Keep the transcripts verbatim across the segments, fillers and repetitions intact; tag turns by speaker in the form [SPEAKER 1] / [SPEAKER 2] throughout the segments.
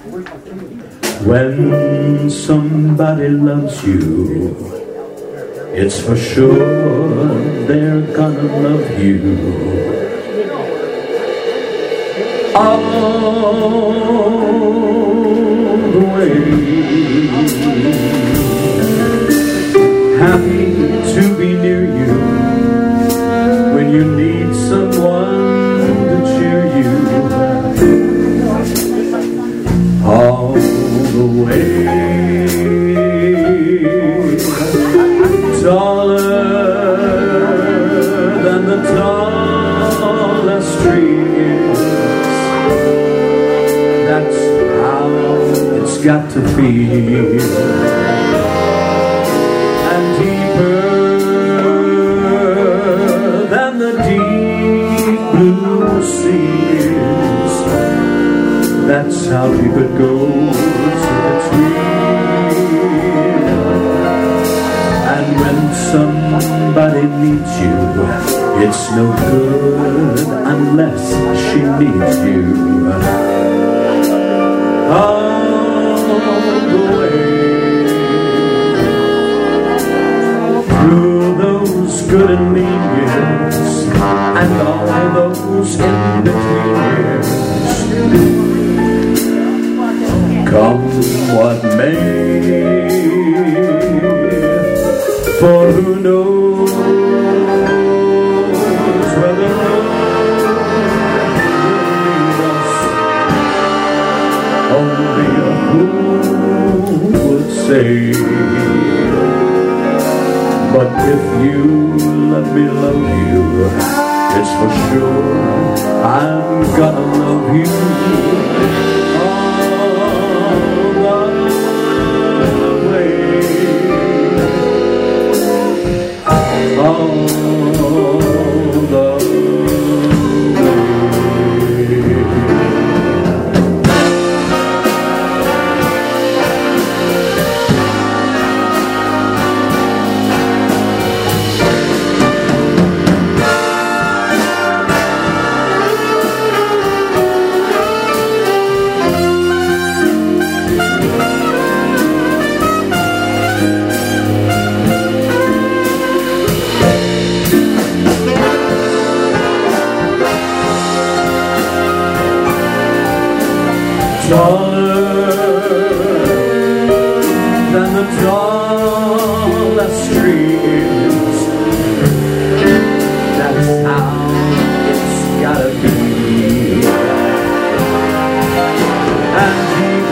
[SPEAKER 1] When somebody loves you, it's for sure they're gonna love you all the way. Happy to be near you when you need someone to cheer you all the way. Taller than the tallest tree is, that's how it's got to feel. And deeper than the deep blue sea is, that's how deep it goes between. And when somebody needs you, it's no good unless she needs you all the way. Through those good and mean years and all those in between years, come what may, for who knows where the road will lead us. Only a fool would say. But if you let me love you, it's for sure I'm gonna love you all the way. All the taller than the tallest tree is, that's how it's gotta be. And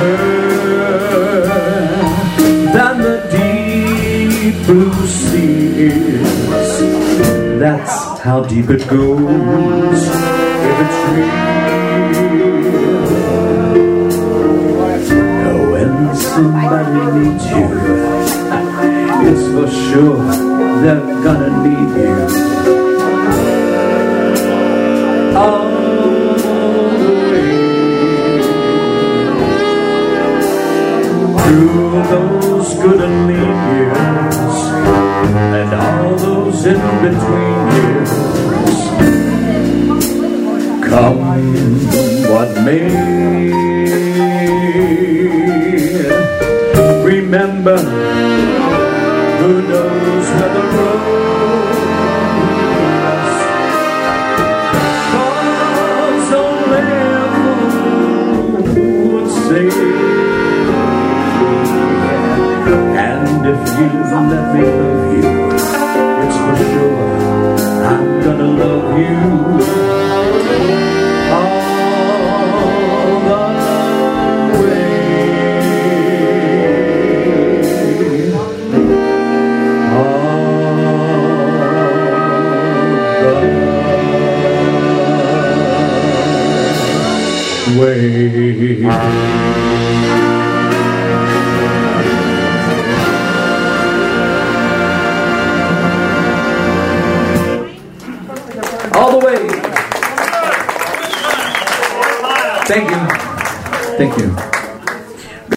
[SPEAKER 1] deeper than the deep blue sea is, that's how deep it goes if it's real. Somebody needs you, it's for sure they're gonna need you all the way. Through those good and lean years and all those in between years, come what may. Remember, who knows where the road leads us? 'Cause only a fool would say. And if you let me love you, it's for sure I'm gonna love you all the way. Way. All the way. Thank you. Thank you.